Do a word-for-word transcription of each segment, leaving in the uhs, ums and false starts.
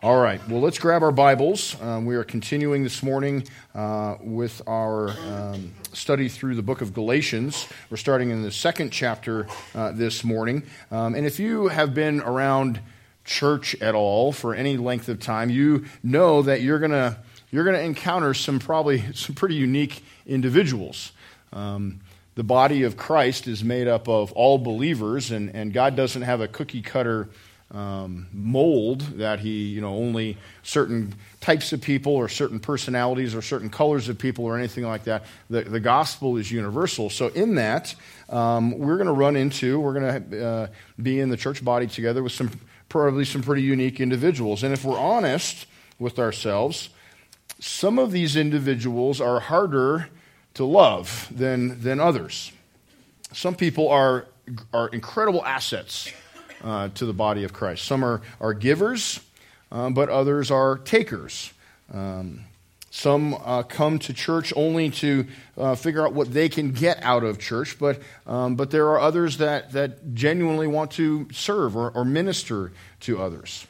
All right, well, let's grab our Bibles. Um, we are continuing this morning uh, with our um, study through the book of Galatians. We're starting in the second chapter uh, this morning. Um, and if you have been around church at all for any length of time, you know that you're gonna you're gonna encounter some probably some pretty unique individuals. Um, the body of Christ is made up of all believers, and, and God doesn't have a cookie cutter Um, mold that he, you know, only certain types of people or certain personalities or certain colors of people or anything like that. The, the gospel is universal. So in that, um, we're going to run into, we're going to uh, be in the church body together with some, probably some pretty unique individuals. And if we're honest with ourselves, some of these individuals are harder to love than, than others. Some people are, are incredible assets Uh, to the body of Christ. Some are, are givers, uh, but others are takers. Um, some uh, come to church only to uh, figure out what they can get out of church, but um, but there are others that, that genuinely want to serve or, or minister to others.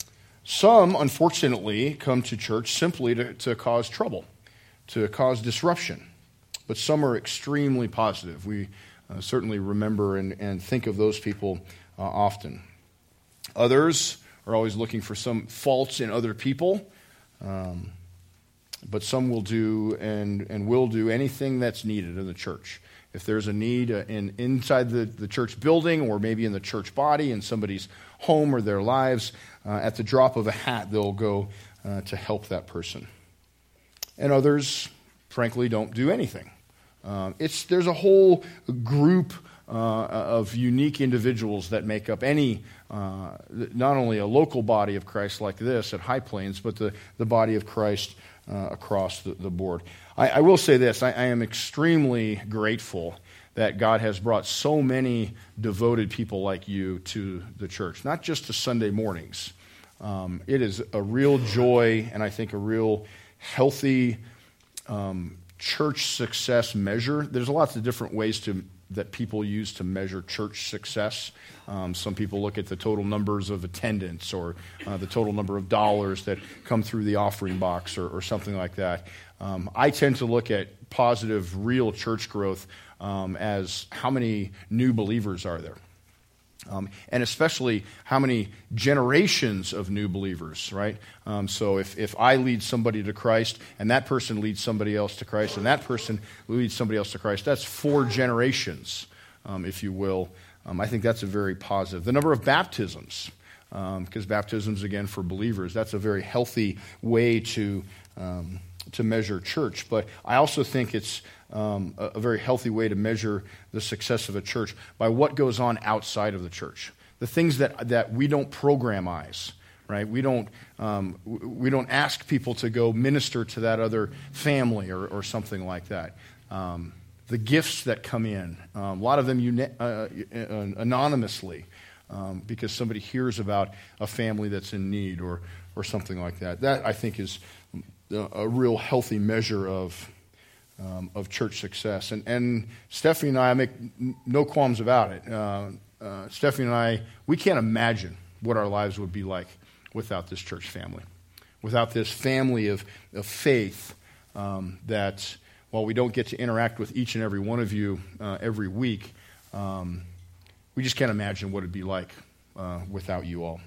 Some, unfortunately, come to church simply to, to cause trouble, to cause disruption. But some are extremely positive. We uh, certainly remember and, and think of those people Uh, often. Others are always looking for some faults in other people, um, but some will do and, and will do anything that's needed in the church. If there's a need uh, in inside the, the church building or maybe in the church body in somebody's home or their lives, uh, at the drop of a hat, they'll go uh, to help that person. And others, frankly, don't do anything. Um, it's there's a whole group Uh, of unique individuals that make up any, uh, not only a local body of Christ like this at High Plains, but the, the body of Christ uh, across the, the board. I, I will say this, I, I am extremely grateful that God has brought so many devoted people like you to the church, not just to Sunday mornings. Um, it is a real joy and I think a real healthy um, church success measure. There's lots of different ways to that people use to measure church success. Um, some people look at the total numbers of attendance or uh, the total number of dollars that come through the offering box or, or something like that. Um, I tend to look at positive, real church growth um, as how many new believers are there. Um, and especially how many generations of new believers, right? Um, so if, if I lead somebody to Christ, and that person leads somebody else to Christ, and that person leads somebody else to Christ, that's four generations, um, if you will. Um, I think that's a very positive. The number of baptisms, um, because baptisms, again, for believers, that's a very healthy way to um, to measure church. But I also think it's Um, a, a very healthy way to measure the success of a church by what goes on outside of the church. The things that that we don't programize, right? We don't um, we don't ask people to go minister to that other family or, or something like that. Um, the gifts that come in, um, a lot of them uni- uh, uh, anonymously, um, because somebody hears about a family that's in need or or something like that. That I think is a real healthy measure of. Um, of church success. And, and Stephanie and I, I make no qualms about it. Uh, uh, Stephanie and I, we can't imagine what our lives would be like without this church family, without this family of, of faith um, that, while we don't get to interact with each and every one of you uh, every week, um, we just can't imagine what it'd be like uh, without you all.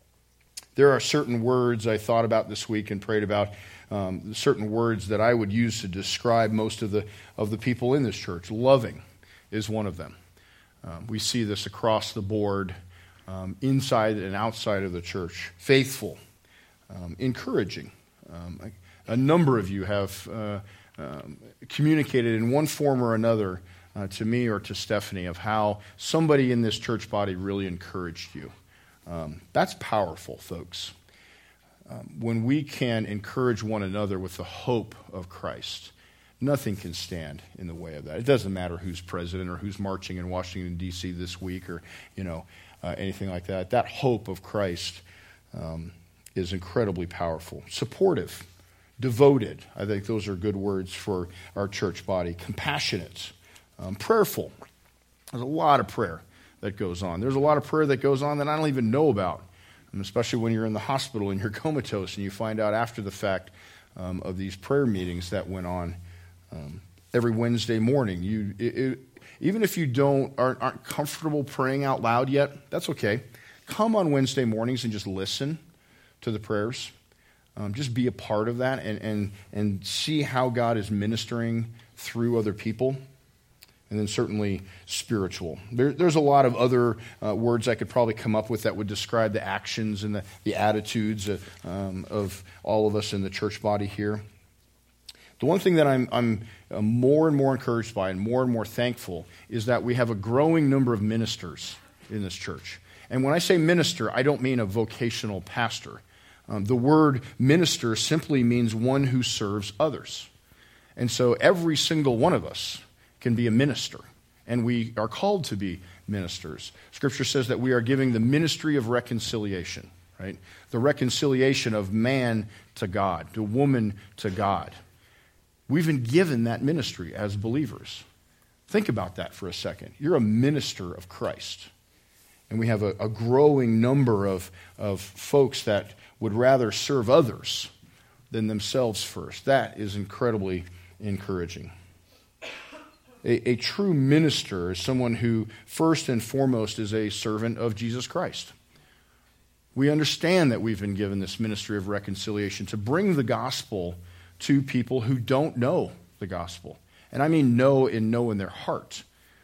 There are certain words I thought about this week and prayed about, um, certain words that I would use to describe most of the of the people in this church. Loving is one of them. Um, we see this across the board, um, inside and outside of the church. Faithful, um, encouraging. Um, a, a number of you have uh, um, communicated in one form or another uh, to me or to Stephanie of how somebody in this church body really encouraged you. Um, that's powerful, folks. Um, when we can encourage one another with the hope of Christ, nothing can stand in the way of that. It doesn't matter who's president or who's marching in Washington, D C this week or, you know, uh, anything like that. That hope of Christ um, is incredibly powerful. Supportive, devoted. I think those are good words for our church body. Compassionate, um, prayerful. There's a lot of prayer that goes on. There's a lot of prayer that goes on that I don't even know about and especially when you're in the hospital and you're comatose and you find out after the fact um, of these prayer meetings that went on um, every Wednesday morning. You, it, it, even if you don't aren't, aren't comfortable praying out loud yet, that's okay. Come on Wednesday mornings and just listen to the prayers. Um, just be a part of that and, and, and see how God is ministering through other people. And then certainly spiritual. There, there's a lot of other uh, words I could probably come up with that would describe the actions and the, the attitudes of, um, of all of us in the church body here. The one thing that I'm, I'm more and more encouraged by and more and more thankful is that we have a growing number of ministers in this church. And when I say minister, I don't mean a vocational pastor. Um, the word minister simply means one who serves others. And so every single one of us can be a minister, and we are called to be ministers. Scripture says that we are giving the ministry of reconciliation, right? The reconciliation of man to God, the woman to God. We've been given that ministry as believers. Think about that for a second. You're a minister of Christ, and we have a, a growing number of, of folks that would rather serve others than themselves first. That is incredibly encouraging. A, a true minister is someone who first and foremost is a servant of Jesus Christ. We understand that we've been given this ministry of reconciliation to bring the gospel to people who don't know the gospel. And I mean know and know in their heart.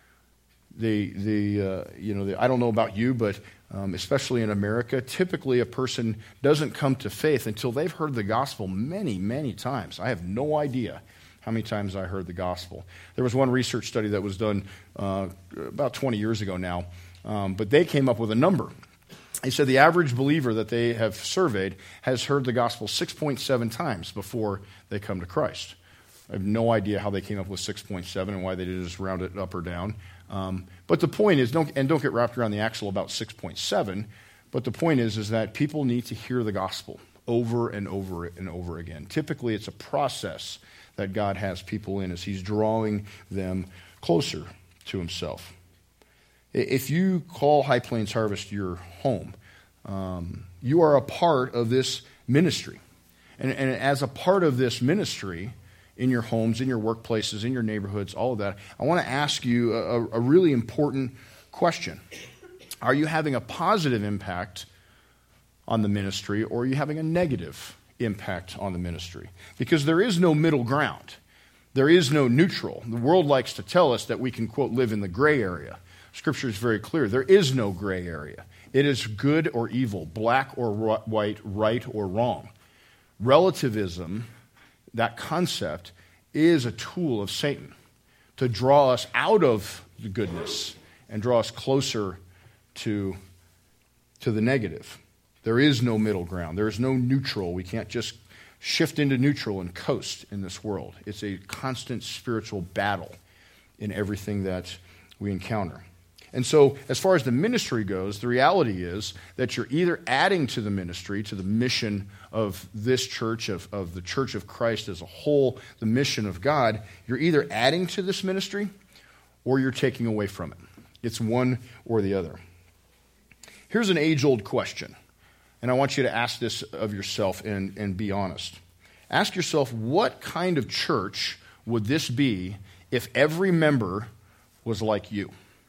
The, the, uh, you know, the, I don't know about you, but um, especially in America, typically a person doesn't come to faith until they've heard the gospel many, many times. I have no idea how many times I heard the gospel. There was one research study that was done uh, about twenty years ago now, um, but they came up with a number. They said the average believer that they have surveyed has heard the gospel six point seven times before they come to Christ. I have no idea how they came up with six point seven and why they didn't just round it up or down. Um, but the point is, don't, and don't get wrapped around the axle about six point seven, but the point is, is that people need to hear the gospel over and over and over again. Typically, it's a process that God has people in as he's drawing them closer to himself. If you call High Plains Harvest your home, um, you are a part of this ministry. And, and as a part of this ministry, in your homes, in your workplaces, in your neighborhoods, all of that, I want to ask you a, a really important question. Are you having a positive impact on the ministry, or are you having a negative impact on the ministry? Because there is no middle ground. There is no neutral. The world likes to tell us that we can, quote, live in the gray area. Scripture is very clear. There is no gray area. It is good or evil, black or white, right or wrong. Relativism, that concept, is a tool of Satan to draw us out of the goodness and draw us closer to, to the negative. There is no middle ground. There is no neutral. We can't just shift into neutral and coast in this world. It's a constant spiritual battle in everything that we encounter. And so, as far as the ministry goes, the reality is that you're either adding to the ministry, to the mission of this church, of, of the Church of Christ as a whole, the mission of God. You're either adding to this ministry or you're taking away from it. It's one or the other. Here's an age-old question, and I want you to ask this of yourself and, and be honest. Ask yourself, what kind of church would this be if every member was like you?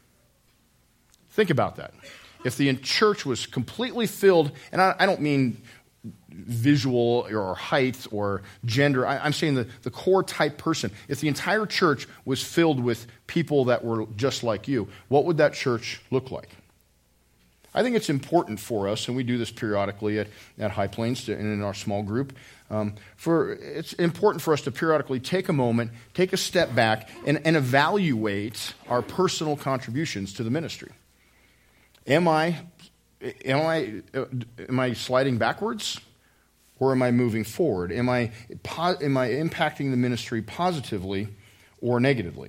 Think about that. If the church was completely filled, and I, I don't mean visual or height or gender, I, I'm saying the, the core type person. If the entire church was filled with people that were just like you, what would that church look like? I think it's important for us, and we do this periodically at, at High Plains and in our small group, um, for it's important for us to periodically take a moment, take a step back, and, and evaluate our personal contributions to the ministry. Am I, am I, am I sliding backwards, or am I moving forward? Am I, am I impacting the ministry positively or negatively?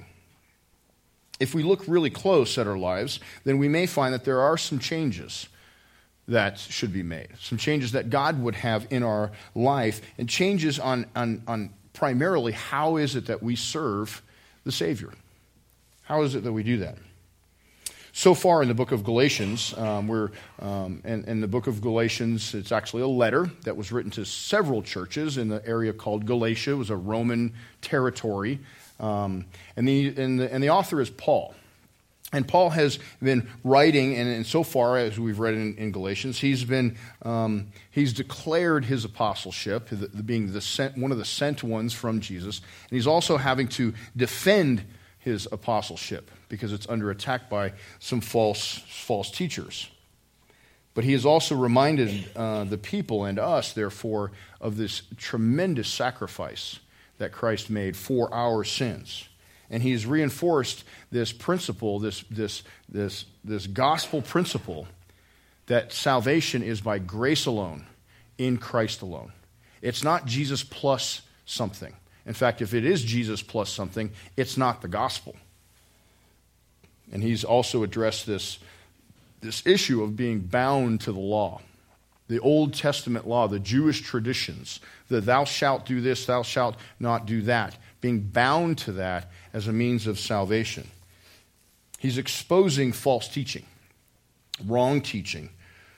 If we look really close at our lives, then we may find that there are some changes that should be made, some changes that God would have in our life, and changes on, on, on primarily how is it that we serve the Savior? How is it that we do that? So far in the book of Galatians, um, we're um, in, in the book of Galatians, it's actually a letter that was written to several churches in the area called Galatia. It was a Roman territory, um, and the and the and the author is Paul. And Paul has been writing, and, and so far as we've read in, in Galatians, he's been um, he's declared his apostleship, the, the, being the sent, one of the sent ones from Jesus, and he's also having to defend his apostleship because it's under attack by some false false teachers. But he has also reminded uh, the people and us, therefore, of this tremendous sacrifice that Christ made for our sins. And he's reinforced this principle, this, this, this, this gospel principle, that salvation is by grace alone, in Christ alone. It's not Jesus plus something. In fact, if it is Jesus plus something, it's not the gospel. And he's also addressed this, this issue of being bound to the law. The Old Testament law, the Jewish traditions, the thou shalt do this, thou shalt not do that, being bound to that as a means of salvation. He's exposing false teaching, wrong teaching.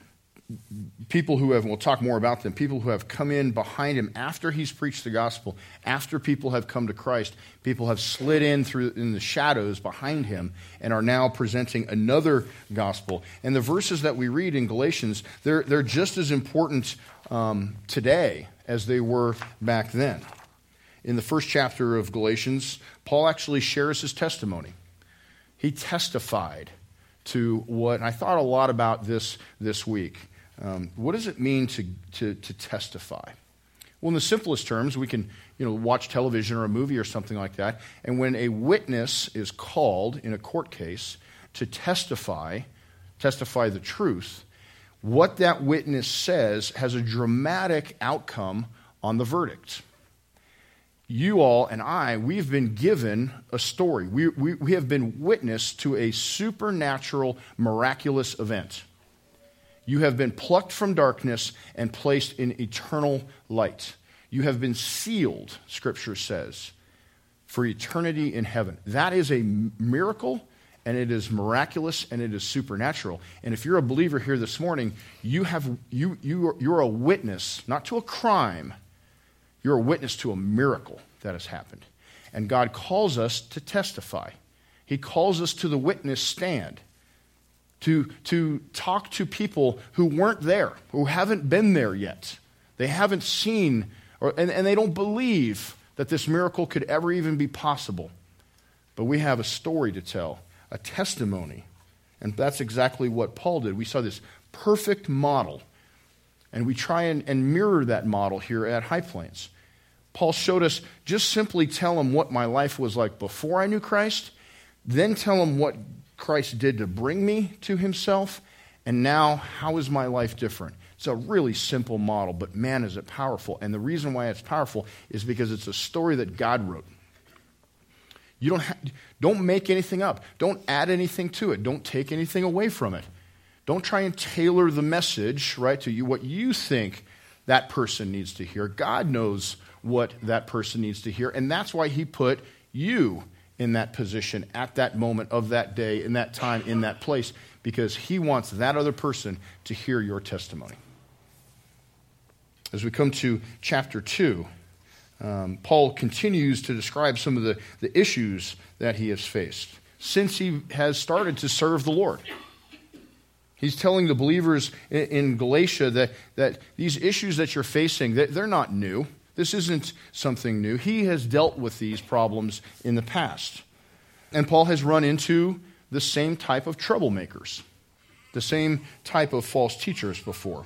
People who have, we'll talk more about them, people who have come in behind him after he's preached the gospel, after people have come to Christ, people have slid in through in the shadows behind him and are now presenting another gospel. And the verses that we read in Galatians, they're, they're just as important um, today as they were back then. In the first chapter of Galatians, Paul actually shares his testimony. He testified to what, and I thought a lot about this this week. Um, what does it mean to, to, to testify? Well, in the simplest terms, we can you know, watch television or a movie or something like that, and when a witness is called in a court case to testify, testify the truth, what that witness says has a dramatic outcome on the verdict. You all and I, we've been given a story. We, we, we have been witness to a supernatural, miraculous event. You have been plucked from darkness and placed in eternal light. You have been sealed, Scripture says, for eternity in heaven. That is a miracle, and it is miraculous, and it is supernatural. And if you're a believer here this morning, you have you you you're a witness, not to a crime. You're a witness to a miracle that has happened. And God calls us to testify. He calls us to the witness stand, to, to talk to people who weren't there, who haven't been there yet. They haven't seen, or, and, and they don't believe that this miracle could ever even be possible. But we have a story to tell, a testimony. And that's exactly what Paul did. We saw this perfect model, and we try and, and mirror that model here at High Plains. Paul showed us, just simply tell them what my life was like before I knew Christ, then tell them what Christ did to bring me to himself, and now how is my life different? It's a really simple model, but man, is it powerful. And the reason why it's powerful is because it's a story that God wrote. You don't, ha- don't make anything up. Don't add anything to it. Don't take anything away from it. Don't try and tailor the message, right, to you, what you think that person needs to hear. God knows what that person needs to hear, and that's why he put you in that position at that moment of that day, in that time, in that place, because he wants that other person to hear your testimony. As we come to chapter two, um, Paul continues to describe some of the, the issues that he has faced since he has started to serve the Lord. He's telling the believers in, in Galatia that, that these issues that you're facing, that they're not new. This isn't something new. He has dealt with these problems in the past. And Paul has run into the same type of troublemakers, the same type of false teachers before.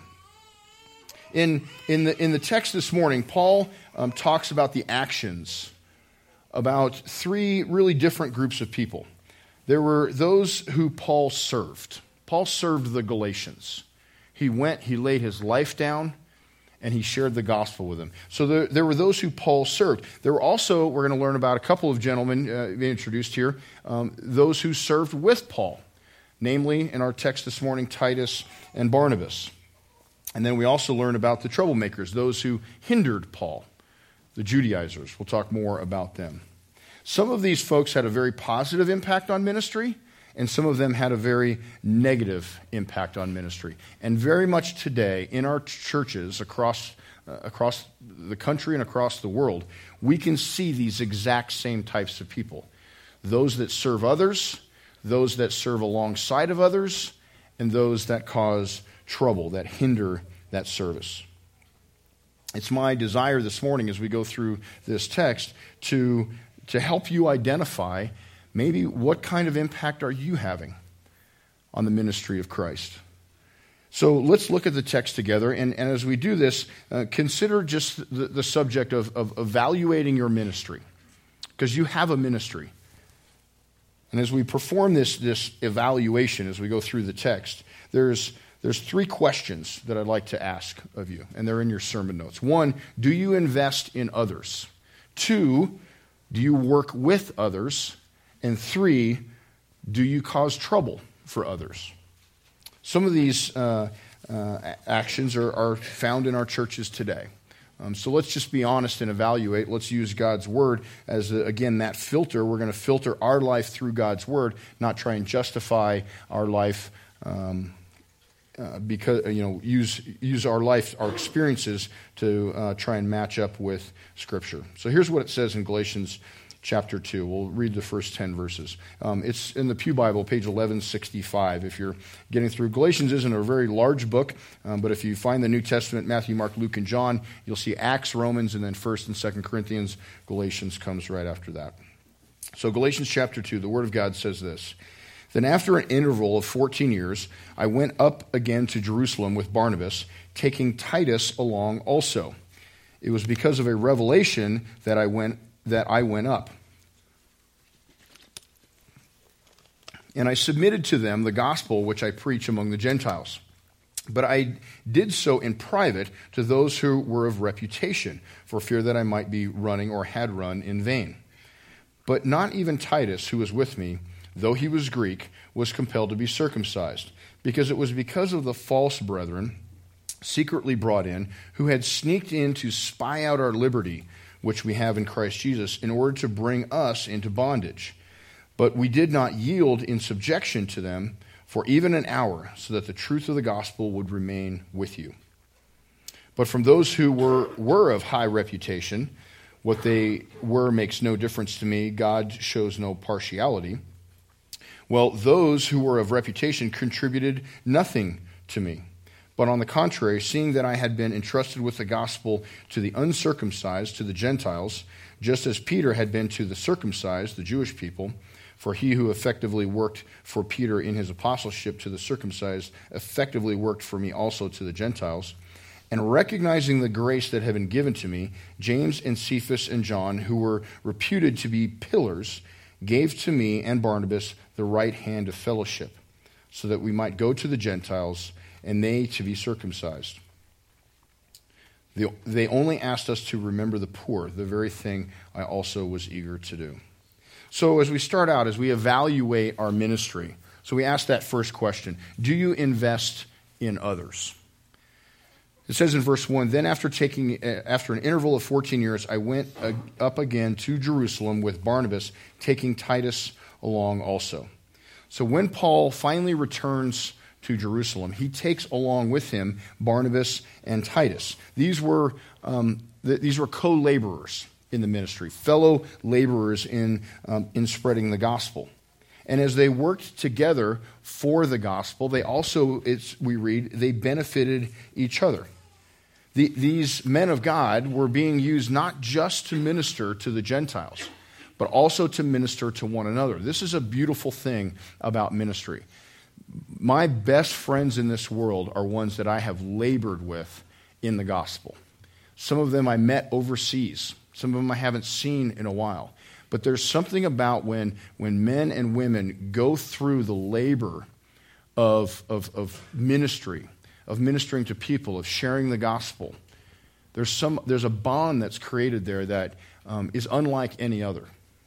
In, in, the, in the text this morning, Paul um, talks about the actions, about three really different groups of people. There were those who Paul served. Paul served the Galatians. He went, he laid his life down, and he shared the gospel with them. So there, there were those who Paul served. There were also, we're going to learn about a couple of gentlemen uh, introduced here, um, those who served with Paul, namely in our text this morning, Titus and Barnabas. And then we also learn about the troublemakers, those who hindered Paul, the Judaizers. We'll talk more about them. Some of these folks had a very positive impact on ministry, and some of them had a very negative impact on ministry. And very much today, in our churches across uh, across the country and across the world, we can see these exact same types of people. Those that serve others, those that serve alongside of others, and those that cause trouble, that hinder that service. It's my desire this morning as we go through this text to, to help you identify maybe what kind of impact are you having on the ministry of Christ. So let's look at the text together, and, and as we do this, uh, consider just the, the subject of, of evaluating your ministry, because you have a ministry. And as we perform this, this evaluation, as we go through the text, there's, there's three questions that I'd like to ask of you, and they're in your sermon notes. One, do you invest in others? Two, do you work with others? And three, do you cause trouble for others? Some of these uh, uh, actions are, are found in our churches today. Um, so let's just be honest and evaluate. Let's use God's Word as, a, again, that filter. We're going to filter our life through God's Word, not try and justify our life um, uh, because, you know, use use our life, our experiences to uh, try and match up with Scripture. So here's what it says in Galatians chapter two. We'll read the first ten verses. Um, it's in the Pew Bible, page eleven sixty-five, if you're getting through. Galatians isn't a very large book, um, but if you find the New Testament, Matthew, Mark, Luke, and John, you'll see Acts, Romans, and then first and second Corinthians. Galatians comes right after that. So Galatians chapter two, the Word of God says this. Then after an interval of fourteen years, I went up again to Jerusalem with Barnabas, taking Titus along also. It was because of a revelation that I went that I went up. And I submitted to them the gospel which I preach among the Gentiles. But I did so in private to those who were of reputation, for fear that I might be running or had run in vain. But not even Titus, who was with me, though he was Greek, was compelled to be circumcised, because it was because of the false brethren, secretly brought in, who had sneaked in to spy out our liberty, which we have in Christ Jesus, in order to bring us into bondage. But we did not yield in subjection to them for even an hour, so that the truth of the gospel would remain with you. But from those who were, were of high reputation, what they were makes no difference to me. God shows no partiality. Well, those who were of reputation contributed nothing to me. But on the contrary, seeing that I had been entrusted with the gospel to the uncircumcised, to the Gentiles, just as Peter had been to the circumcised, the Jewish people, for he who effectively worked for Peter in his apostleship to the circumcised effectively worked for me also to the Gentiles. And recognizing the grace that had been given to me, James and Cephas and John, who were reputed to be pillars, gave to me and Barnabas the right hand of fellowship, so that we might go to the Gentiles and they to be circumcised. They, they only asked us to remember the poor, the very thing I also was eager to do. So as we start out, as we evaluate our ministry, so we ask that first question, do you invest in others? It says in verse one, then after taking after an interval of fourteen years, I went up again to Jerusalem with Barnabas, taking Titus along also. So when Paul finally returns to Jerusalem, he takes along with him Barnabas and Titus. These were um, th- these were co-laborers in the ministry, fellow laborers in um, in spreading the gospel. And as they worked together for the gospel, they also, it's, we read, they benefited each other. The, these men of God were being used not just to minister to the Gentiles, but also to minister to one another. This is a beautiful thing about ministry. My best friends in this world are ones that I have labored with in the gospel. Some of them I met overseas. Some of them I haven't seen in a while. But there's something about when, when men and women go through the labor of, of, of ministry, of ministering to people, of sharing the gospel. There's some there's a bond that's created there that um, is unlike any other.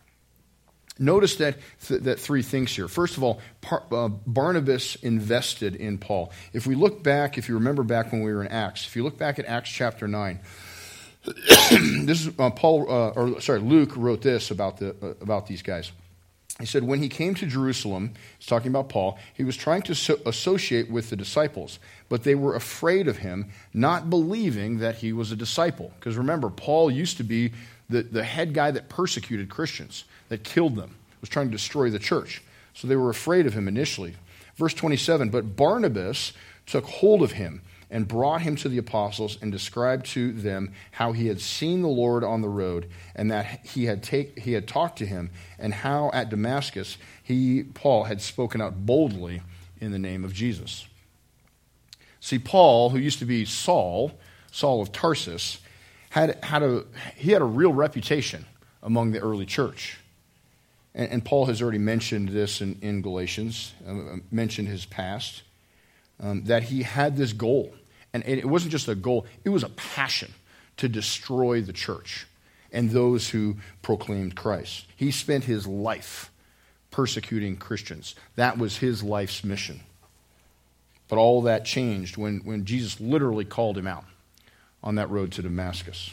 Notice that th- that three things here. First of all, Par- uh, Barnabas invested in Paul. If we look back, if you remember back when we were in Acts, if you look back at Acts chapter nine, this is uh, Paul, uh, or sorry, Luke wrote this about the uh, about these guys. He said, when he came to Jerusalem, he's talking about Paul, he was trying to so- associate with the disciples, but they were afraid of him, not believing that he was a disciple. Because remember, Paul used to be the, the head guy that persecuted Christians, that killed them, was trying to destroy the church. So they were afraid of him initially. Verse twenty-seven, but Barnabas took hold of him and brought him to the apostles and described to them how he had seen the Lord on the road and that he had take, he had talked to him, and how at Damascus he, Paul, had spoken out boldly in the name of Jesus. See, Paul, who used to be Saul, Saul of Tarsus, had, had a, he had a real reputation among the early church. And, and Paul has already mentioned this in, in Galatians, uh, mentioned his past. Um, that he had this goal. And it wasn't just a goal, it was a passion to destroy the church and those who proclaimed Christ. He spent his life persecuting Christians. That was his life's mission. But all that changed when, when Jesus literally called him out on that road to Damascus.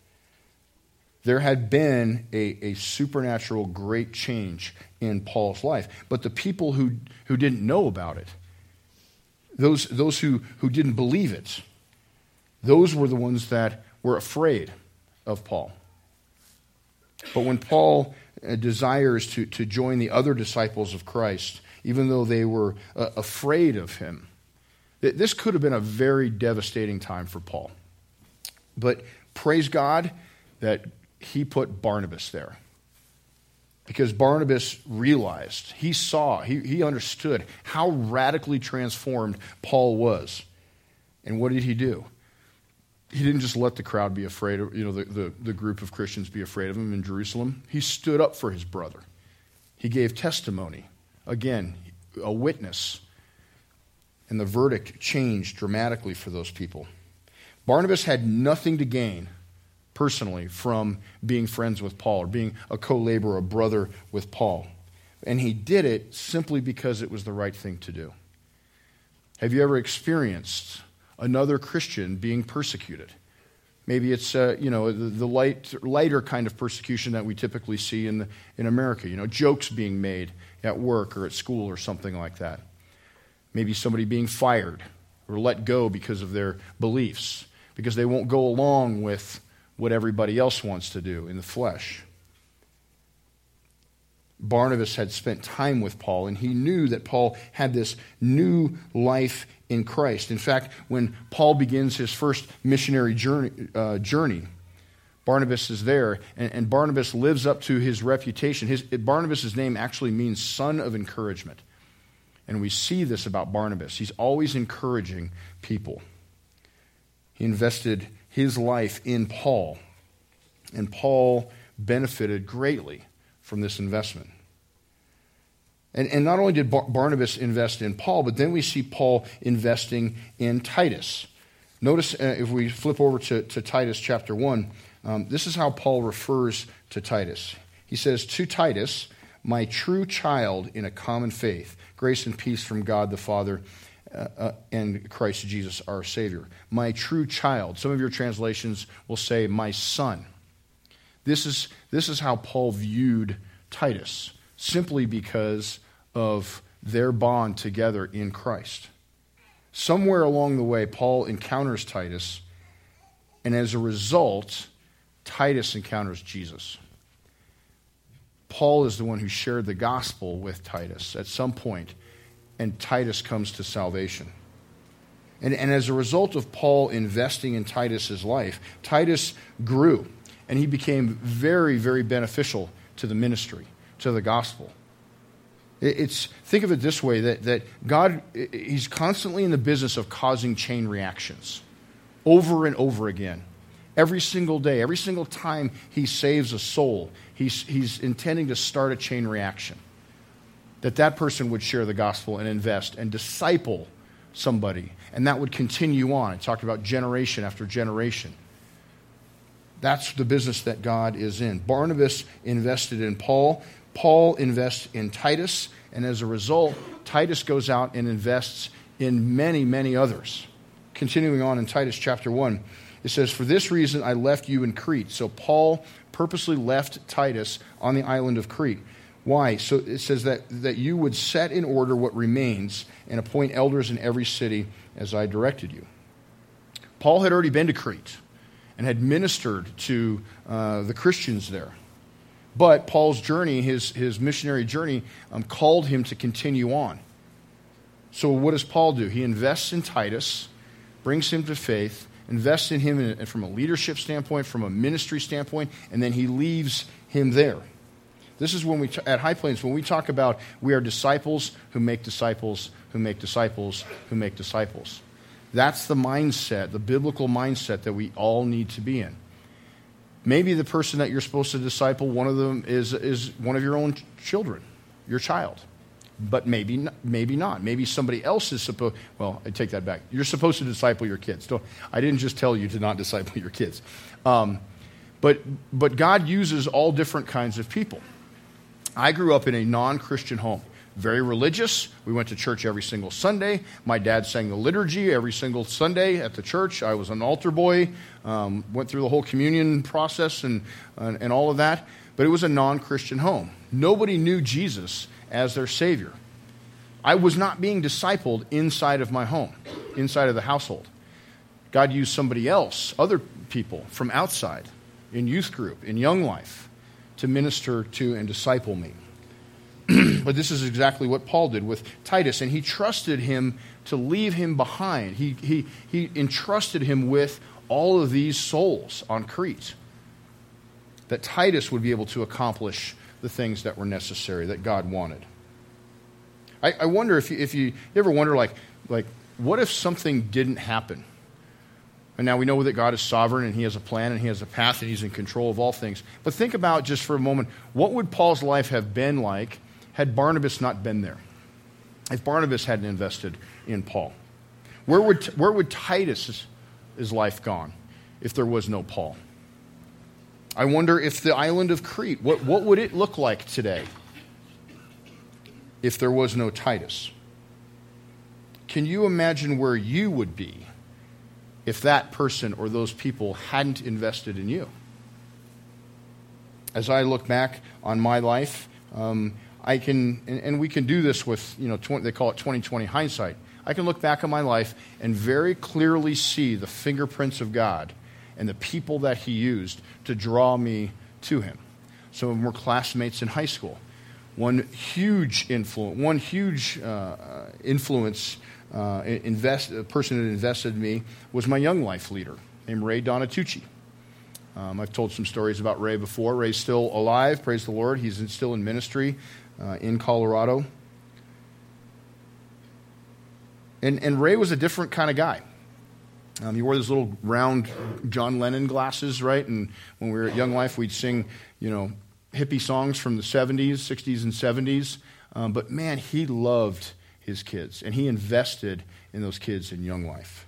There had been a, a supernatural great change in Paul's life. But the people who, who didn't know about it, Those, those who, who didn't believe it, those were the ones that were afraid of Paul. But when Paul uh, desires to, to join the other disciples of Christ, even though they were uh, afraid of him, th- this could have been a very devastating time for Paul. But praise God that he put Barnabas there. Because Barnabas realized, he saw, he, he understood how radically transformed Paul was. And what did he do? He didn't just let the crowd be afraid of, you know, the, the, the group of Christians be afraid of him in Jerusalem. He stood up for his brother. He gave testimony. Again, a witness. And the verdict changed dramatically for those people. Barnabas had nothing to gain personally from being friends with Paul or being a co-laborer, a brother with Paul. And he did it simply because it was the right thing to do. Have you ever experienced another Christian being persecuted? Maybe it's uh, you know the, the light, lighter kind of persecution that we typically see in the, in America. You know, jokes being made at work or at school or something like that. Maybe somebody being fired or let go because of their beliefs, because they won't go along with what everybody else wants to do in the flesh. Barnabas had spent time with Paul, and he knew that Paul had this new life in Christ. In fact, when Paul begins his first missionary journey, uh, journey Barnabas is there, and, and Barnabas lives up to his reputation. His, Barnabas' name actually means son of encouragement. And we see this about Barnabas. He's always encouraging people. He invested his life in Paul, and Paul benefited greatly from this investment. And, and not only did Bar- Barnabas invest in Paul, but then we see Paul investing in Titus. Notice uh, if we flip over to, to Titus chapter one, um, this is how Paul refers to Titus. He says, to Titus, my true child in a common faith, grace and peace from God the Father Uh, uh, and Christ Jesus our Savior. My true child. Some of your translations will say, my son. This is, this is how Paul viewed Titus, simply because of their bond together in Christ. Somewhere along the way, Paul encounters Titus, and as a result, Titus encounters Jesus. Paul is the one who shared the gospel with Titus at some point, and Titus comes to salvation. And, and as a result of Paul investing in Titus's life, Titus grew, and he became very, very beneficial to the ministry, to the gospel. It, it's think of it this way, that, that God, he's constantly in the business of causing chain reactions over and over again. Every single day, every single time he saves a soul, he's, he's intending to start a chain reaction. That that person would share the gospel and invest and disciple somebody. And that would continue on. I talked about generation after generation. That's the business that God is in. Barnabas invested in Paul. Paul invests in Titus. And as a result, Titus goes out and invests in many, many others. Continuing on in Titus chapter one, it says, for this reason I left you in Crete. So Paul purposely left Titus on the island of Crete. Why? So it says that, that you would set in order what remains and appoint elders in every city as I directed you. Paul had already been to Crete and had ministered to uh, the Christians there. But Paul's journey, his, his missionary journey, um, called him to continue on. So what does Paul do? He invests in Titus, brings him to faith, invests in him in, from a leadership standpoint, from a ministry standpoint, and then he leaves him there. This is when we, t- at High Plains, when we talk about we are disciples who make disciples, who make disciples, who make disciples. That's the mindset, the biblical mindset that we all need to be in. Maybe the person that you're supposed to disciple, one of them is, is one of your own children, your child. But maybe not, maybe not. Maybe somebody else is supposed, well, I take that back. You're supposed to disciple your kids. Don't, I didn't just tell you to not disciple your kids. Um, but, but God uses all different kinds of people. I grew up in a non-Christian home. Very religious. We went to church every single Sunday. My dad sang the liturgy every single Sunday at the church. I was an altar boy. Um, went through the whole communion process and, and, and all of that. But it was a non-Christian home. Nobody knew Jesus as their Savior. I was not being discipled inside of my home, inside of the household. God used somebody else, other people from outside, in youth group, in young life, to minister to and disciple me. But this is exactly what Paul did with Titus, and he trusted him to leave him behind. He, he, he entrusted him with all of these souls on Crete, that Titus would be able to accomplish the things that were necessary, that God wanted. I, I wonder if you, if you, you ever wonder, like, like, what if something didn't happen? And now we know that God is sovereign and he has a plan and he has a path and he's in control of all things. But think about just for a moment, what would Paul's life have been like had Barnabas not been there? If Barnabas hadn't invested in Paul? Where would, where would Titus's his life gone if there was no Paul? I wonder if the island of Crete, what, what would it look like today if there was no Titus? Can you imagine where you would be if that person or those people hadn't invested in you? As I look back on my life, um, I can, and, and we can do this with, you know, twenty, they call it twenty twenty hindsight. I can look back on my life and very clearly see the fingerprints of God and the people that he used to draw me to him. Some of them were classmates in high school. One huge influence, one huge uh, influence, uh, invest, a person that invested in me was my young life leader named Ray Donatucci. Um, I've told some stories about Ray before. Ray's still alive, praise the Lord. He's in, still in ministry uh, in Colorado. And, and Ray was a different kind of guy. Um, he wore those little round John Lennon glasses, right? And when we were at Young Life, we'd sing, you know, hippie songs from the seventies, sixties, and seventies. Um, but man, he loved his kids, and he invested in those kids in Young Life.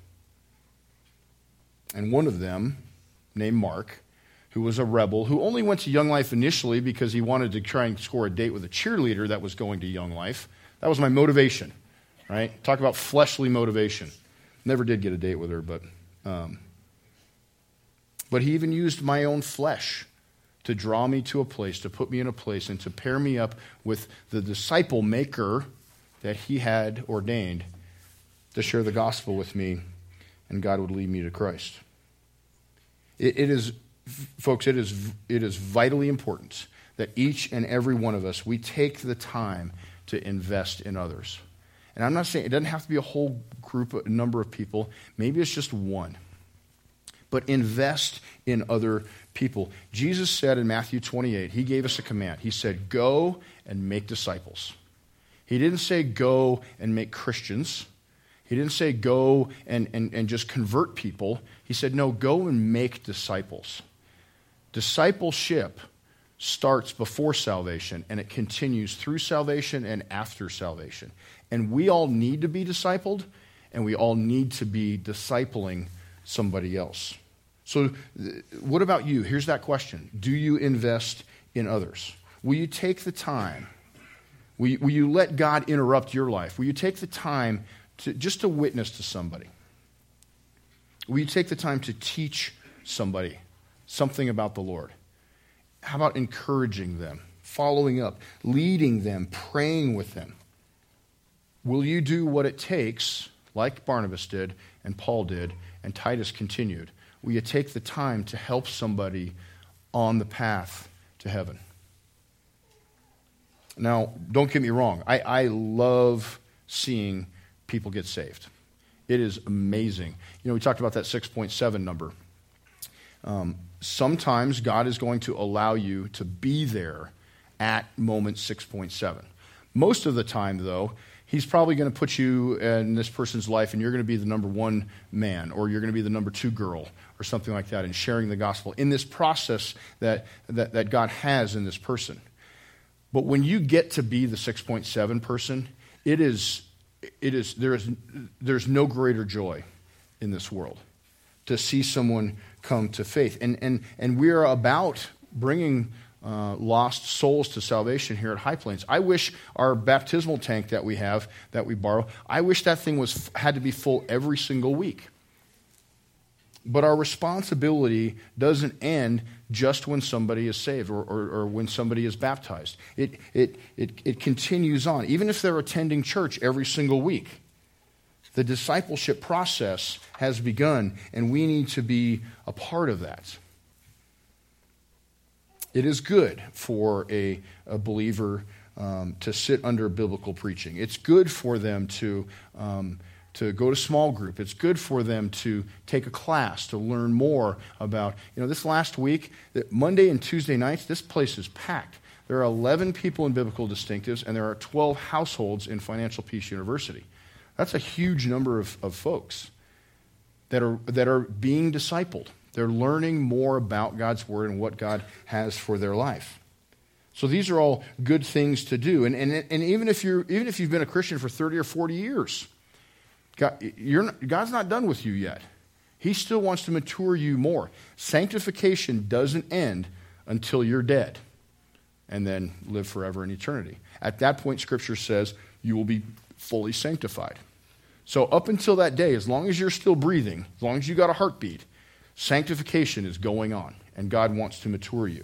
And one of them, named Mark, who was a rebel, who only went to Young Life initially because he wanted to try and score a date with a cheerleader that was going to Young Life. That was my motivation, right? Talk about fleshly motivation. Never did get a date with her, but um, but he even used my own flesh to draw me to a place, to put me in a place, and to pair me up with the disciple maker that he had ordained to share the gospel with me, and God would lead me to Christ. It, it is, folks, it is it is vitally important that each and every one of us, we take the time to invest in others. And I'm not saying it doesn't have to be a whole group, a number of people. Maybe it's just one. But invest in other people. Jesus said in Matthew twenty-eight, he gave us a command. He said, go and make disciples. He didn't say go and make Christians. He didn't say go and, and, and just convert people. He said, no, go and make disciples. Discipleship starts before salvation, and it continues through salvation and after salvation. And we all need to be discipled, and we all need to be discipling somebody else. So what about you? Here's that question. Do you invest in others? Will you take the time? Will you, will you let God interrupt your life? Will you take the time to just to witness to somebody? Will you take the time to teach somebody something about the Lord? How about encouraging them following up, leading them, praying with them. Will you do what it takes, like Barnabas did and Paul did and Titus continued? Will you take the time to help somebody on the path to heaven? Now, don't get me wrong. I, I love seeing people get saved. It is amazing. You know, we talked about that six point seven number. Um, sometimes God is going to allow you to be there at moment six point seven. Most of the time, though, He's probably going to put you in this person's life, and you're going to be the number one man, or you're going to be the number two girl, or something like that, in sharing the gospel in this process that, that, that God has in this person. But when you get to be the six point seven person, it is, it is, there is, there's no greater joy in this world to see someone come to faith. And, and, and we are about bringing Uh, lost souls to salvation here at High Plains. I wish our baptismal tank that we have, that we borrow, I wish that thing was had to be full every single week. But our responsibility doesn't end just when somebody is saved or, or, or when somebody is baptized. It, it, it, it continues on. Even if they're attending church every single week, the discipleship process has begun, and we need to be a part of that. It is good for a, a believer um, to sit under biblical preaching. It's good for them to, um, to go to small group. It's good for them to take a class, to learn more about, you know, this last week, Monday and Tuesday nights, this place is packed. There are eleven people in Biblical Distinctives, and there are twelve households in Financial Peace University. That's a huge number of, of folks that are, that are being discipled. They're learning more about God's Word and what God has for their life. So these are all good things to do. And, and, and even if you're even if you've been a Christian for thirty or forty years, God, you're not, God's not done with you yet. He still wants to mature you more. Sanctification doesn't end until you're dead and then live forever in eternity. At that point, Scripture says you will be fully sanctified. So up until that day, as long as you're still breathing, as long as you got a heartbeat, sanctification is going on, and God wants to mature you.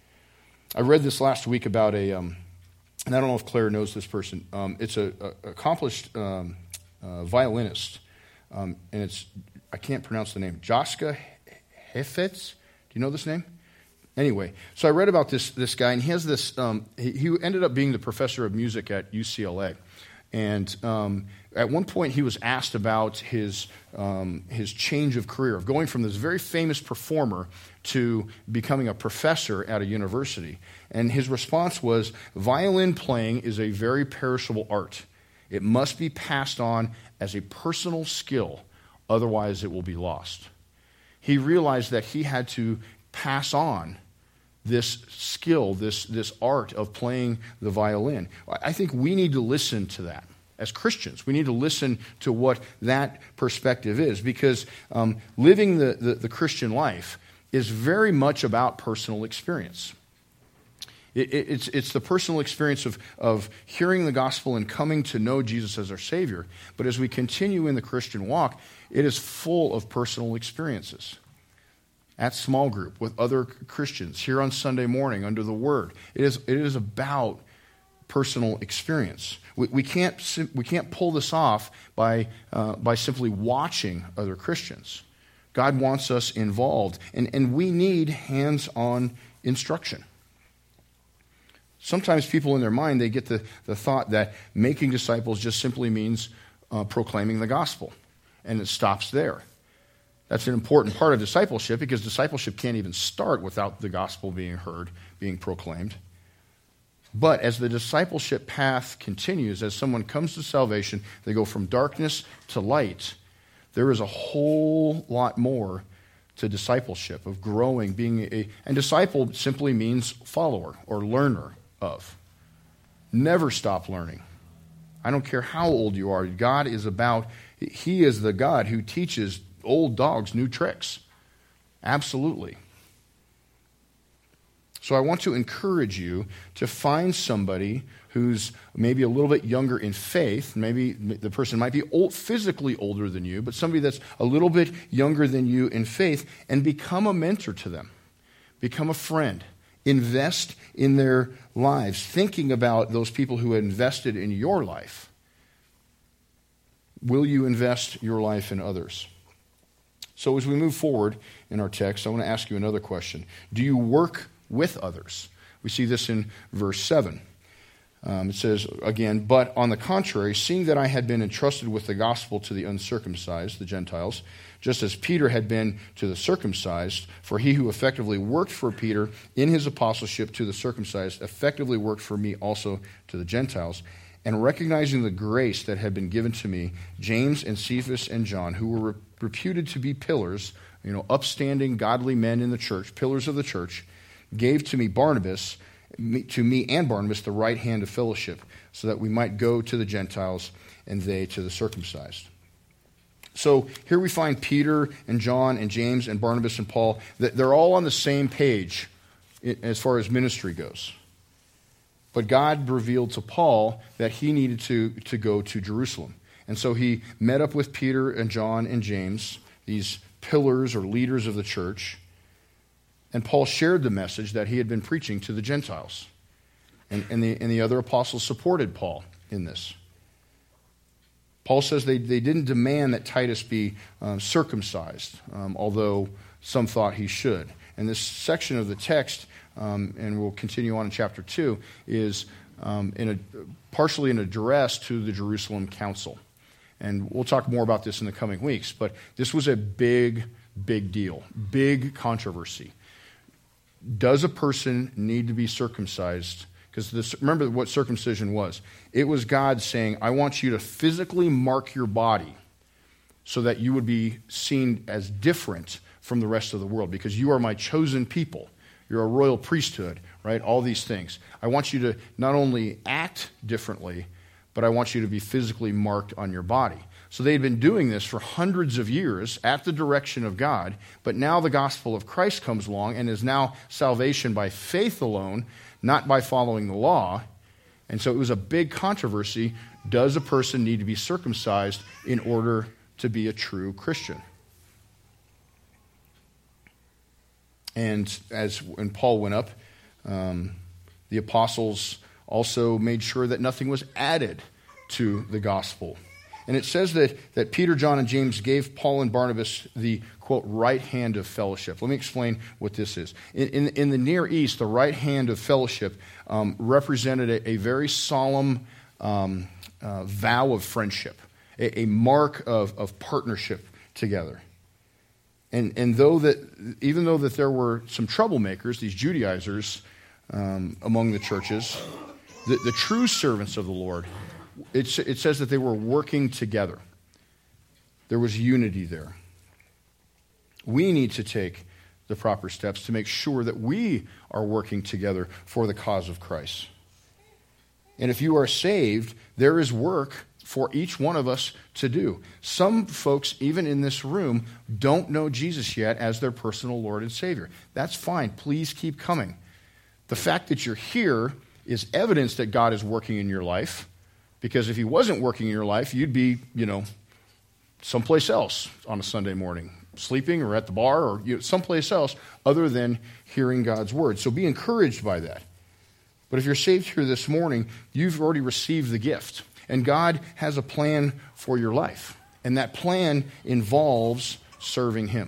I read this last week about a, um, and I don't know if Claire knows this person. Um, it's a, a accomplished um, uh, violinist, um, and it's, I can't pronounce the name, Joska Heifetz. Do you know this name? Anyway, so I read about this this guy, and he has this, um, he, he ended up being the professor of music at U C L A. And um, at one point, he was asked about his um, his change of career, of going from this very famous performer to becoming a professor at a university. And his response was, violin playing is a very perishable art. It must be passed on as a personal skill, otherwise it will be lost. He realized that he had to pass on this skill, this, this art of playing the violin. I think we need to listen to that. As Christians, we need to listen to what that perspective is, because um, living the, the, the Christian life is very much about personal experience. It, it, it's, it's the personal experience of, of hearing the gospel and coming to know Jesus as our Savior. But as we continue in the Christian walk, it is full of personal experiences. At small group, with other Christians, here on Sunday morning, under the Word. It is, it is about personal experience. We, we can't we can't pull this off by uh, by simply watching other Christians. God wants us involved, and, and we need hands-on instruction. Sometimes people in their mind, they get the, the thought that making disciples just simply means uh, proclaiming the gospel, and it stops there. That's an important part of discipleship, because discipleship can't even start without the gospel being heard, being proclaimed. But as the discipleship path continues, as someone comes to salvation, they go from darkness to light. There is a whole lot more to discipleship, of growing, being a... And disciple simply means follower or learner of. Never stop learning. I don't care how old you are. God is about... He is the God who teaches old dogs new tricks. Absolutely. So I want to encourage you to find somebody who's maybe a little bit younger in faith. Maybe the person might be old, physically older than you, but somebody that's a little bit younger than you in faith, and become a mentor to them. Become a friend. Invest in their lives, thinking about those people who invested in your life. Will you invest your life in others? So as we move forward in our text, I want to ask you another question. Do you work with others? We see this in verse seven. Um, it says, again, but on the contrary, seeing that I had been entrusted with the gospel to the uncircumcised, the Gentiles, just as Peter had been to the circumcised, for he who effectively worked for Peter in his apostleship to the circumcised effectively worked for me also to the Gentiles, and recognizing the grace that had been given to me, James and Cephas and John, who were re- reputed to be pillars, you know, upstanding, godly men in the church, pillars of the church, gave to me Barnabas, to me and Barnabas, the right hand of fellowship, so that we might go to the Gentiles and they to the circumcised. So here we find Peter and John and James and Barnabas and Paul, that they're all on the same page as far as ministry goes. But God revealed to Paul that he needed to, to go to Jerusalem. And so he met up with Peter and John and James, these pillars or leaders of the church, and Paul shared the message that he had been preaching to the Gentiles. And, and, the, and the other apostles supported Paul in this. Paul says they, they didn't demand that Titus be um, circumcised, um, although some thought he should. And this section of the text, um, and we'll continue on in chapter two, is um, in a, partially an address to the Jerusalem Council. And we'll talk more about this in the coming weeks, but this was a big, big deal, big controversy. Does a person need to be circumcised? Because remember what circumcision was. It was God saying, I want you to physically mark your body so that you would be seen as different from the rest of the world, because you are my chosen people. You're a royal priesthood, right? All these things. I want you to not only act differently, but I want you to be physically marked on your body. So they had been doing this for hundreds of years at the direction of God, but now the gospel of Christ comes along and is now salvation by faith alone, not by following the law. And so it was a big controversy. Does a person need to be circumcised in order to be a true Christian? And as when Paul went up, um, the apostles also made sure that nothing was added to the gospel. And it says that, that Peter, John, and James gave Paul and Barnabas the, quote, right hand of fellowship. Let me explain what this is. In, in, in the Near East, the right hand of fellowship um, represented a, a very solemn um, uh, vow of friendship, a, a mark of, of partnership together. And, and though that, even though that there were some troublemakers, these Judaizers um, among the churches, the, the true servants of the Lord, It, it says that they were working together. There was unity there. We need to take the proper steps to make sure that we are working together for the cause of Christ. And if you are saved, there is work for each one of us to do. Some folks, even in this room, don't know Jesus yet as their personal Lord and Savior. That's fine. Please keep coming. The fact that you're here is evidence that God is working in your life. Because if he wasn't working in your life, you'd be, you know, someplace else on a Sunday morning, sleeping or at the bar or you know, someplace else other than hearing God's word. So be encouraged by that. But if you're saved here this morning, you've already received the gift. And God has a plan for your life. And that plan involves serving him.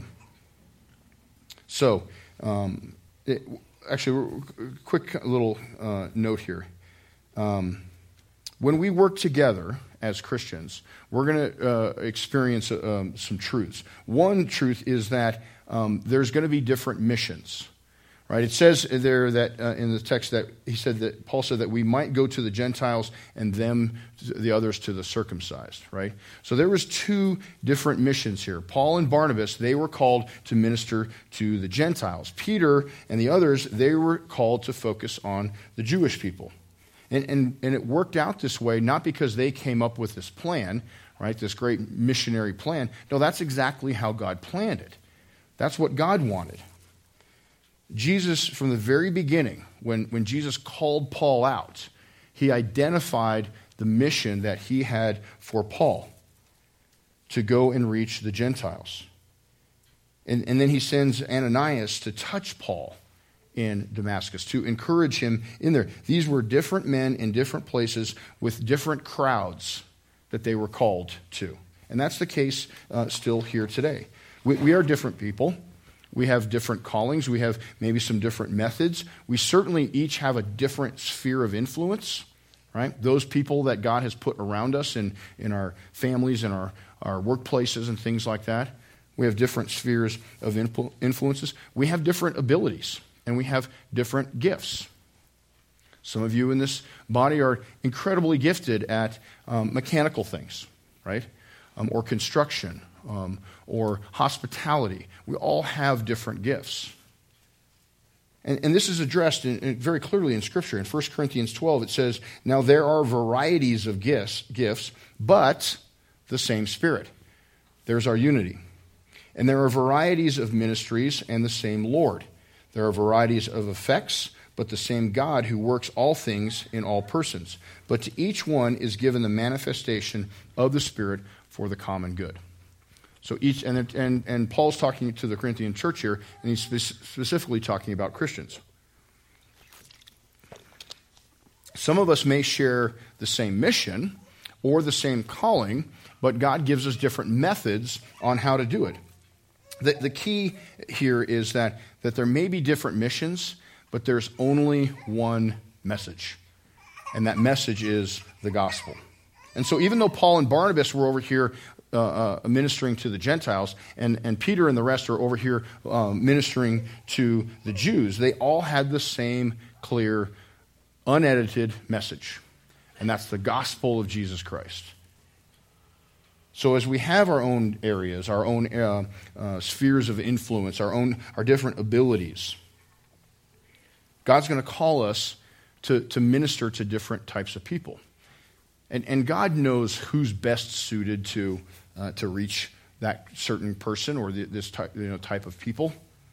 So, um, it, actually, quick little uh, note here. Um When we work together as Christians, we're going to uh, experience um, some truths. One truth is that um, there's going to be different missions, right? It says there that uh, in the text that he said that Paul said that we might go to the Gentiles and them, the others, to the circumcised, right? So there was two different missions here. Paul and Barnabas, they were called to minister to the Gentiles. Peter and the others, they were called to focus on the Jewish people. And, and, and it worked out this way, not because they came up with this plan, right, this great missionary plan. No, that's exactly how God planned it. That's what God wanted. Jesus, from the very beginning, when, when Jesus called Paul out, he identified the mission that he had for Paul to go and reach the Gentiles. And, and then he sends Ananias to touch Paul in Damascus, to encourage him in there. These were different men in different places with different crowds that they were called to. And that's the case uh, still here today. We, we are different people. We have different callings. We have maybe some different methods. We certainly each have a different sphere of influence, right? Those people that God has put around us in, in our families and our, our workplaces and things like that. We have different spheres of influ- influences. We have different abilities, and we have different gifts. Some of you in this body are incredibly gifted at um, mechanical things, right? Um, or construction, um, or hospitality. We all have different gifts. And, and this is addressed in, in very clearly in Scripture. In First Corinthians twelve, it says, "Now there are varieties of gifts, gifts, but the same Spirit." There's our unity. "And there are varieties of ministries and the same Lord. There are varieties of effects, but the same God who works all things in all persons. But to each one is given the manifestation of the Spirit for the common good." So each, and, and, and Paul's talking to the Corinthian church here, and he's spe- specifically talking about Christians. Some of us may share the same mission or the same calling, but God gives us different methods on how to do it. The, the key here is that, that there may be different missions, but there's only one message. And that message is the gospel. And so even though Paul and Barnabas were over here uh, uh, ministering to the Gentiles, and, and Peter and the rest are over here um, ministering to the Jews, they all had the same clear, unedited message. And that's the gospel of Jesus Christ. So as we have our own areas, our own uh, uh, spheres of influence, our own our different abilities, God's going to call us to, to minister to different types of people. And, and God knows who's best suited to, uh, to reach that certain person or the, this type, you know, type of people.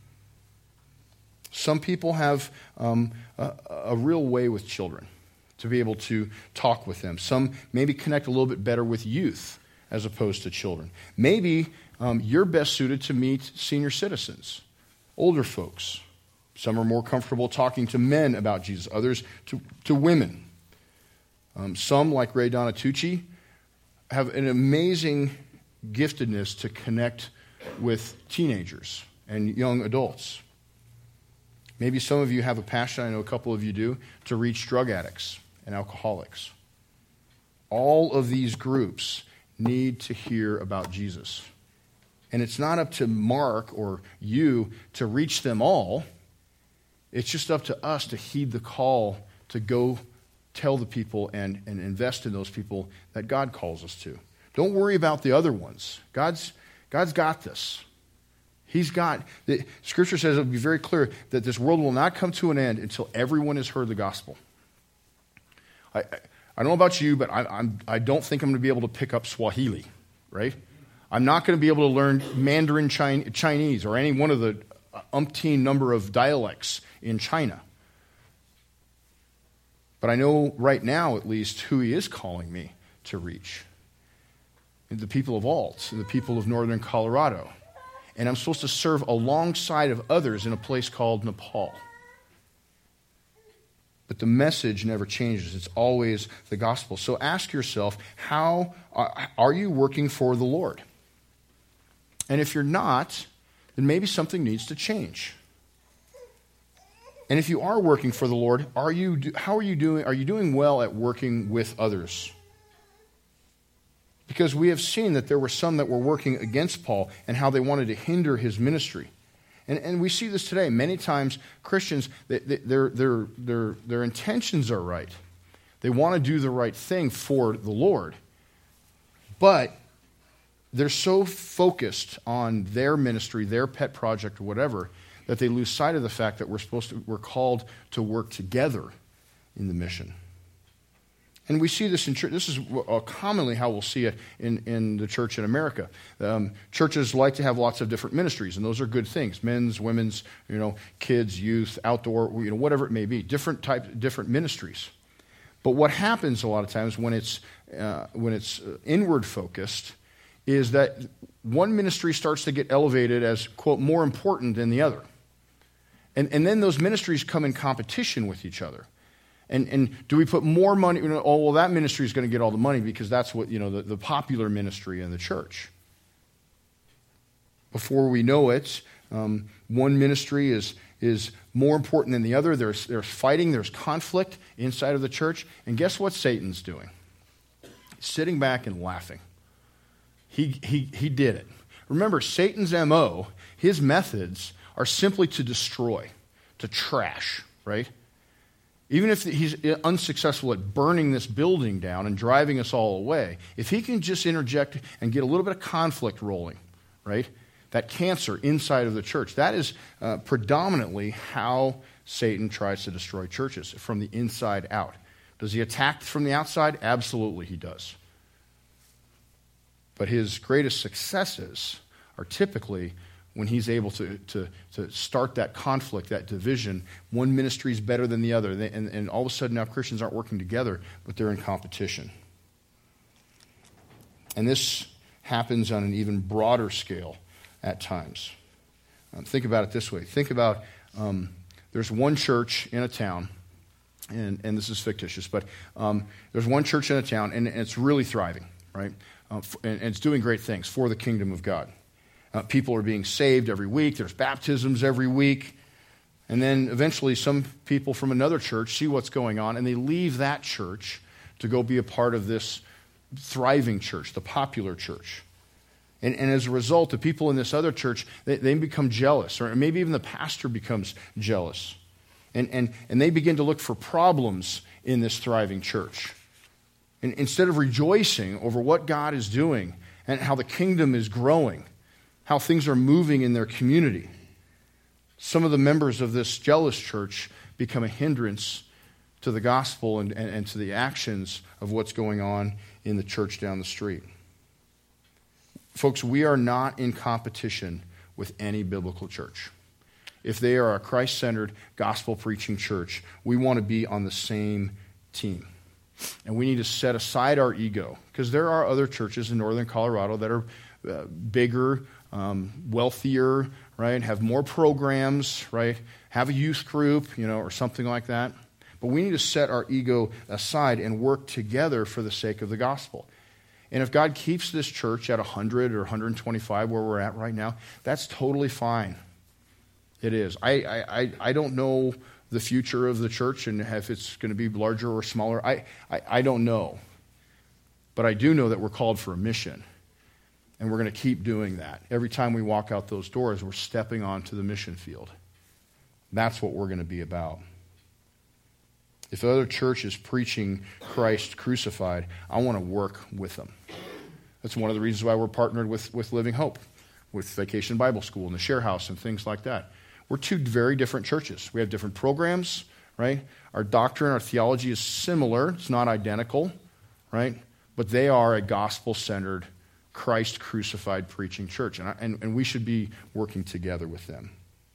Some people have um, a, a real way with children to be able to talk with them. Some maybe connect a little bit better with youth as opposed to children. Maybe um, you're best suited to meet senior citizens, older folks. Some are more comfortable talking to men about Jesus, others to, to women. Um, some, like Ray Donatucci, have an amazing giftedness to connect with teenagers and young adults. Maybe some of you have a passion, I know a couple of you do, to reach drug addicts and alcoholics. All of these groups need to hear about Jesus. And it's not up to Mark or you to reach them all. It's just up to us to heed the call to go tell the people and, and invest in those people that God calls us to. Don't worry about the other ones. God's, God's got this. He's got, the Scripture says, it'll be very clear that this world will not come to an end until everyone has heard the gospel. I, I, I don't know about you, but I, I'm, I don't think I'm going to be able to pick up Swahili, right? I'm not going to be able to learn Mandarin Chinese or any one of the umpteen number of dialects in China. But I know right now, at least, who he is calling me to reach. The people of Alt, the people of northern Colorado. And I'm supposed to serve alongside of others in a place called Nepal. But the message never changes. It's always the gospel. So ask yourself, how are you working for the Lord? And if you're not, then maybe something needs to change. And if you are working for the Lord, are you? How are you doing? Are you doing well at working with others? Because we have seen that there were some that were working against Paul and how they wanted to hinder his ministry. And, and we see this today. Many times Christians, they, they, their, their, their, their intentions are right. They want to do the right thing for the Lord. But they're so focused on their ministry, their pet project or whatever, that they lose sight of the fact that we're supposed to, we're called to work together in the mission. And we see this in church. This is uh, commonly how we'll see it in, in the church in America. Um, churches like to have lots of different ministries, and those are good things. Men's, women's, you know, kids, youth, outdoor, you know, whatever it may be. Different types, different ministries. But what happens a lot of times when it's uh, when it's inward focused is that one ministry starts to get elevated as, quote, more important than the other. And, and then those ministries come in competition with each other. And, and do we put more money? You know, oh, well, that ministry is going to get all the money because that's what, you know, the, the popular ministry in the church. Before we know it, um, one ministry is, is more important than the other. There's, there's fighting, there's conflict inside of the church. And guess what Satan's doing? He's sitting back and laughing. He, he, he did it. Remember, Satan's M O, his methods are simply to destroy, to trash, right? Even if he's unsuccessful at burning this building down and driving us all away, if he can just interject and get a little bit of conflict rolling, right? That cancer inside of the church, that is uh, predominantly how Satan tries to destroy churches, from the inside out. Does he attack from the outside? Absolutely he does. But his greatest successes are typically when he's able to, to, to start that conflict, that division. One ministry is better than the other. And, and all of a sudden now Christians aren't working together, but they're in competition. And this happens on an even broader scale at times. Um, think about it this way. Think about um, there's one church in a town, and, and this is fictitious, but um, there's one church in a town, and, and it's really thriving, right? Uh, and, and it's doing great things for the kingdom of God. Uh, people are being saved every week. There's baptisms every week. And then eventually some people from another church see what's going on, and they leave that church to go be a part of this thriving church, the popular church. And, and as a result, the people in this other church, they, they become jealous, or maybe even the pastor becomes jealous. And, and, and they begin to look for problems in this thriving church. And instead of rejoicing over what God is doing and how the kingdom is growing, how things are moving in their community, some of the members of this jealous church become a hindrance to the gospel and, and, and to the actions of what's going on in the church down the street. Folks, we are not in competition with any biblical church. If they are a Christ-centered, gospel-preaching church, we want to be on the same team. And we need to set aside our ego, because there are other churches in northern Colorado that are uh, bigger, um, wealthier, right, have more programs, right, have a youth group, you know, or something like that. But we need to set our ego aside and work together for the sake of the gospel. And if God keeps this church at one hundred or one hundred twenty-five, where we're at right now, that's totally fine. It is. I, I, I don't know the future of the church and if it's going to be larger or smaller. I, I, I don't know. But I do know that we're called for a mission. And we're going to keep doing that. Every time we walk out those doors, we're stepping onto the mission field. That's what we're going to be about. If the other church is preaching Christ crucified, I want to work with them. That's one of the reasons why we're partnered with, with Living Hope, with Vacation Bible School and the Share House and things like that. We're two very different churches. We have different programs, right? Our doctrine, our theology is similar. It's not identical, right? But they are a gospel-centered, Christ crucified preaching church. And, I, and, and we should be working together with them.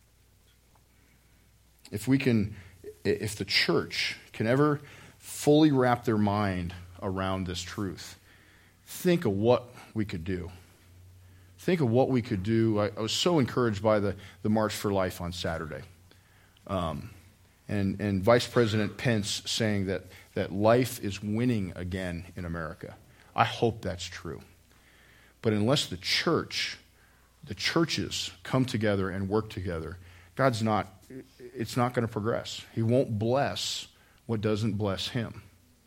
If we can, if the church can ever fully wrap their mind around this truth, think of what we could do. Think of what we could do. I, I was so encouraged by the, the March for Life on Saturday. Um, and, and Vice President Pence saying that, that life is winning again in America. I hope that's true. But unless the church, the churches come together and work together, God's not, it's not going to progress. He won't bless what doesn't bless him.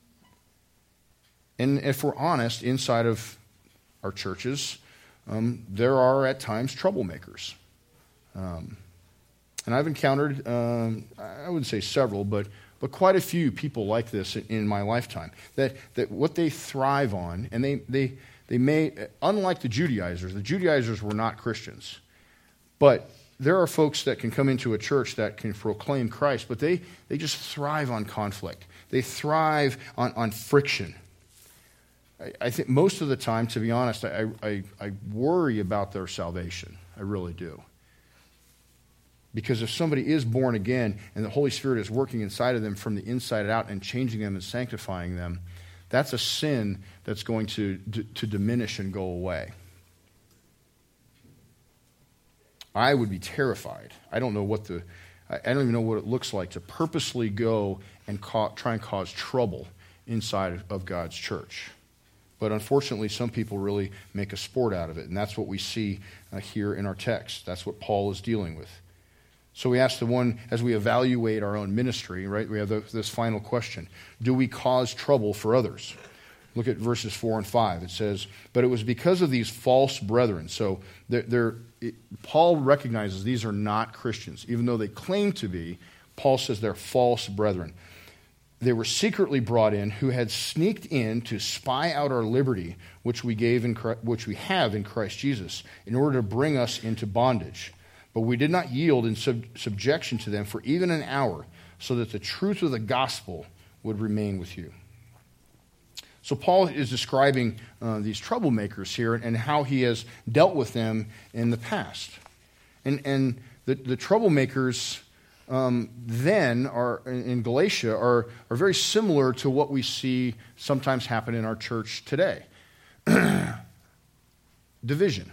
And if we're honest, inside of our churches, um, there are at times troublemakers. Um, and I've encountered, um, I wouldn't say several, but but quite a few people like this in, in my lifetime. That that what they thrive on, and they they they may, unlike the Judaizers, the Judaizers were not Christians, but there are folks that can come into a church that can proclaim Christ, but they, they just thrive on conflict. They thrive on, on friction. I, I think most of the time, to be honest, I, I, I worry about their salvation. I really do. Because if somebody is born again and the Holy Spirit is working inside of them from the inside out and changing them and sanctifying them, that's a sin that's going to, to, to diminish and go away. I would be terrified. I don't know what the, I, I don't even know what it looks like to purposely go and ca- try and cause trouble inside of God's church. But unfortunately, some people really make a sport out of it, and that's what we see uh, here in our text. That's what Paul is dealing with. So we ask the one, as we evaluate our own ministry, right, we have the, this final question. Do we cause trouble for others? Look at verses four and five. It says, but it was because of these false brethren. So they're, they're, it, Paul recognizes these are not Christians. Even though they claim to be, Paul says they're false brethren. They were secretly brought in, who had sneaked in to spy out our liberty, which we gave in which we have in Christ Jesus, in order to bring us into bondage. But we did not yield in sub- subjection to them for even an hour, so that the truth of the gospel would remain with you. So Paul is describing uh, these troublemakers here and how he has dealt with them in the past. And and the, the troublemakers um, then are in Galatia are, are very similar to what we see sometimes happen in our church today. Division.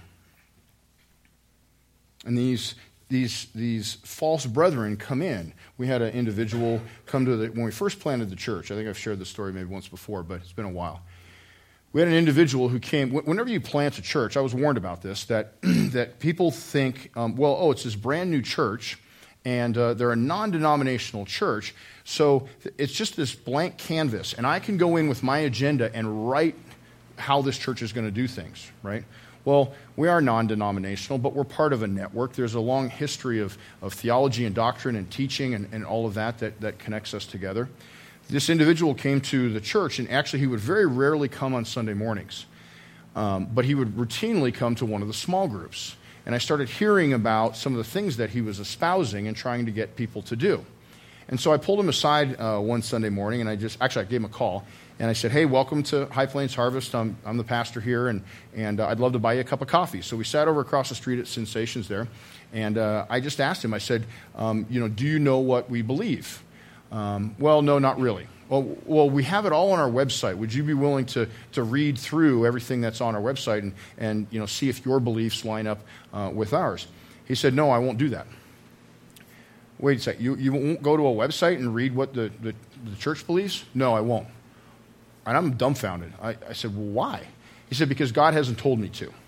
And these these these false brethren come in. We had an individual come to the, when we first planted the church. I think I've shared this story maybe once before, but it's been a while. We had an individual who came. Whenever you plant a church, I was warned about this, that that people think, um, well, oh, it's this brand new church, and uh, they're a non-denominational church, so it's just this blank canvas, and I can go in with my agenda and write how this church is going to do things, right? Well, we are non-denominational, but we're part of a network. There's a long history of, of theology and doctrine and teaching and, and all of that, that that connects us together. This individual came to the church, and actually he would very rarely come on Sunday mornings, um, but he would routinely come to one of the small groups. And I started hearing about some of the things that he was espousing and trying to get people to do. And so I pulled him aside uh, one Sunday morning, and I just, actually I gave him a call, and I said, hey, welcome to High Plains Harvest. I'm, I'm the pastor here, and, and uh, I'd love to buy you a cup of coffee. So we sat over across the street at Sensations there, and uh, I just asked him, I said, um, you know, do you know what we believe? Um, well, no, not really. Well, well, we have it all on our website. Would you be willing to, to read through everything that's on our website and, and you know, see if your beliefs line up uh, with ours? He said, no, I won't do that. Wait a second, you, you won't go to a website and read what the, the, the church believes? No, I won't. And I'm dumbfounded. I, I said, well, why? He said, because God hasn't told me to.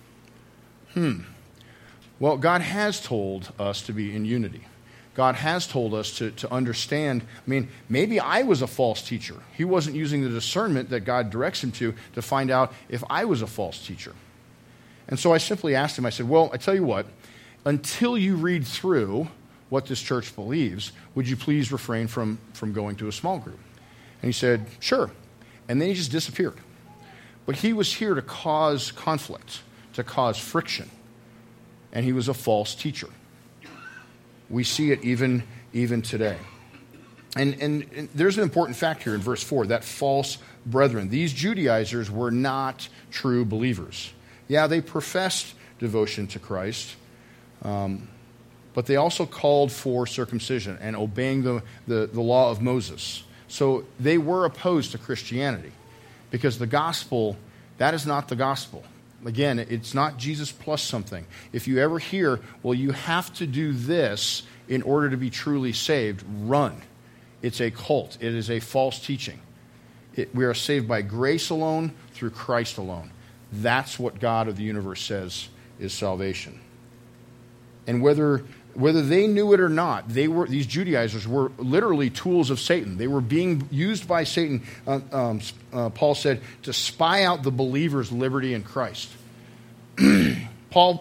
Hmm. Well, God has told us to be in unity. God has told us to, to understand. I mean, maybe I was a false teacher. He wasn't using the discernment that God directs him to to find out if I was a false teacher. And so I simply asked him, I said, well, I tell you what, until you read through what this church believes, would you please refrain from, from going to a small group? And he said, sure. And then he just disappeared. But he was here to cause conflict, to cause friction. And he was a false teacher. We see it even, even today. And, and, and there's an important fact here in verse four, that false brethren. These Judaizers were not true believers. Yeah, they professed devotion to Christ, um, but they also called for circumcision and obeying the, the, the law of Moses. So they were opposed to Christianity because the gospel, that is not the gospel. Again, it's not Jesus plus something. If you ever hear, well, you have to do this in order to be truly saved, run. It's a cult. It is a false teaching. It, we are saved by grace alone, through Christ alone. That's what God of the universe says is salvation. And whether whether they knew it or not, they were these Judaizers were literally tools of Satan. They were being used by Satan, uh, um, uh, Paul said, to spy out the believer's liberty in Christ. Paul